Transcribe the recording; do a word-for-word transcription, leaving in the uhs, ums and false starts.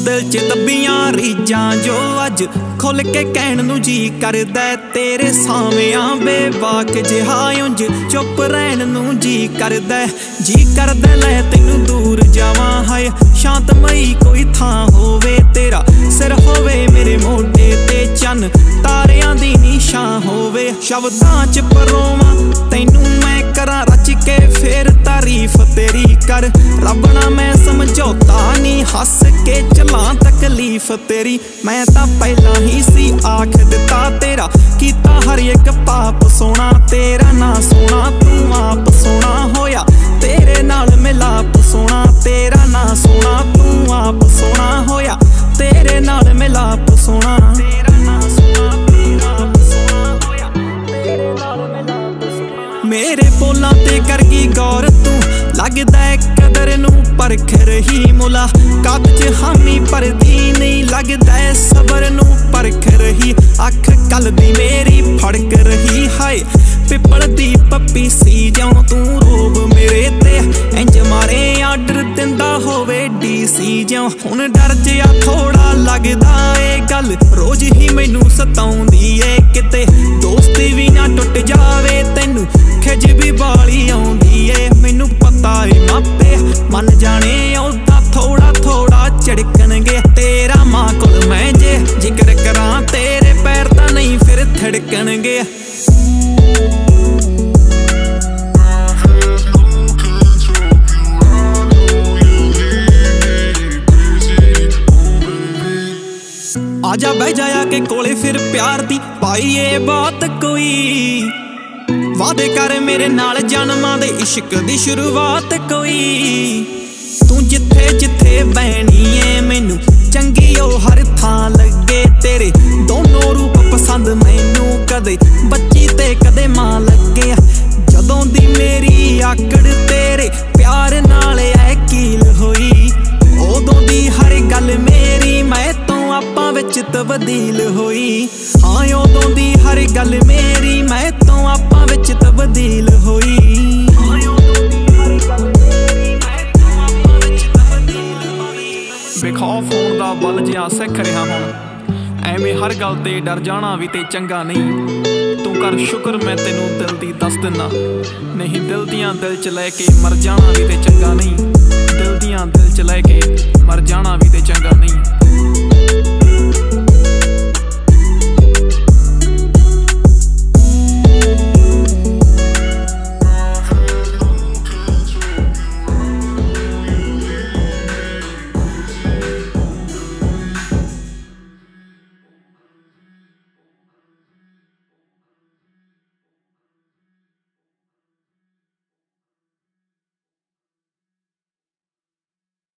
दिल च दबियां रीजां जो अज खुल के कहण नूं जी करदा तेरे सावियां बेबाक जिहा उंज चुप रहण नूं जी करदा जी करदा लै तैनूं दूर जावां हाय शांतमई कोई थां होवे तेरा सिर होवे मेरे मोढे ते चन तारियां दी निशां होवे शब्दां च परोवां तैनूं मैं करां रच के फिर तारीफ तेरी कर रब ना मैं समझौता नी हस के चलां तकलीफ तेरी मैं तां पहला ही सी आख दिता तेरा कीता हर एक पाप सोना तेरा ना सोना तू आप सोना होया तेरे नाल मिलाप सोना तेरा ना सोना तू आप सोना होया तेरे नाल मिलाप सोना तेरा ना सोना तेरा आप सोना होया तेरे नाल मिलाप सोना मेरे बोलां ते कर गई गौर तू लगदा कदर नूं परख रही मुला कद च हामी परदी नहीं लगदा सबर नूं परख रही अख कल दी मेरी फड़क रही हाय पिपल दी पप्पी सी जाऊं तू रोब मेरे ते इंज मारे आर्डर दिंदा होवे डीसी जाऊं हुण डर जिहा थोड़ा लगदा ए गल रोज ही मैनू सताउंदी ए किते दोस्ती भी ना टुट जावे तैनू खिज भी बाली आउंदी ए मैनू पता ए मापे मन जाने ओदा थोड़ा थोड़ा झड़कणगे तेरा मां कोल मैं जे जिक्र करां तेरे पैर तां नहीं फिर थिड़कणगे आजा बह जाया के कोले फिर प्यार दी पाईए बात कोई वादे कर मेरे नाल जन्मां दे इश्क दी शुरुआत कोई तू जिथे जिथे बहनी है मैनू चंगी ओ हर थां लगे तेरे दोनों रूप पसंद मैनू कदे बच्ची ते कदे मां लगे जदों दी मेरी आकड़ तेरे प्यार नाल ऐकील होई उदों दी हर गल मेरी मैं तो आपां विच तब्दील होई हाँ उदों दी हर गल मेरी मैं तो आपां विच तब्दील होई बेखौफ होण दा बल जिहा सिख रिहा हुण एवें हर गल ते डर जाना भी ते चंगा नहीं तू कर शुक्र मैं तेनू दिल दी दस दिना नहीं दिल दियां दिल च लैके मर जाना भी ते चंगा नहीं दिल दियां दिल च लैके मर जाना भी ते चंगा नहीं।